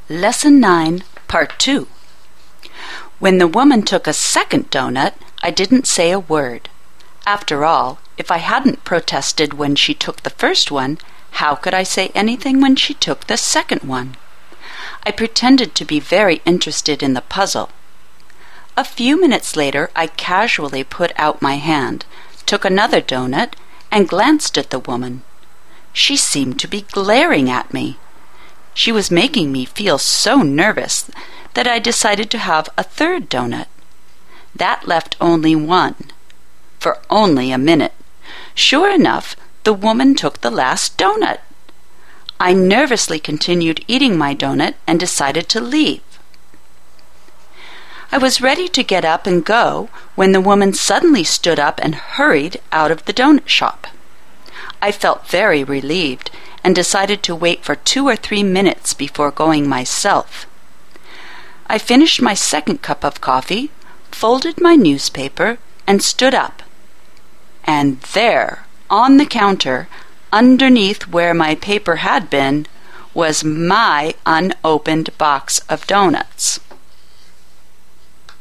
Lesson 9, Part 2. When the woman took a second donut, I didn't say a word. After all, if I hadn't protested when she took the first one, how could I say anything when she took the second one? I pretended to be very interested in the puzzle. A few minutes later, I casually put out my hand, took another donut, and glanced at the woman. She seemed to be glaring at me. She was making me feel so nervous that I decided to have a third donut. That left only one. For only a minute. Sure enough, the woman took the last donut. I nervously continued eating my donut and decided to leave. I was ready to get up and go when the woman suddenly stood up and hurried out of the donut shop. I felt very relieved and decided to wait for 2 or 3 minutes before going myself. I finished my second cup of coffee, folded my newspaper, and stood up. And there, on the counter, underneath where my paper had been, was my unopened box of donuts.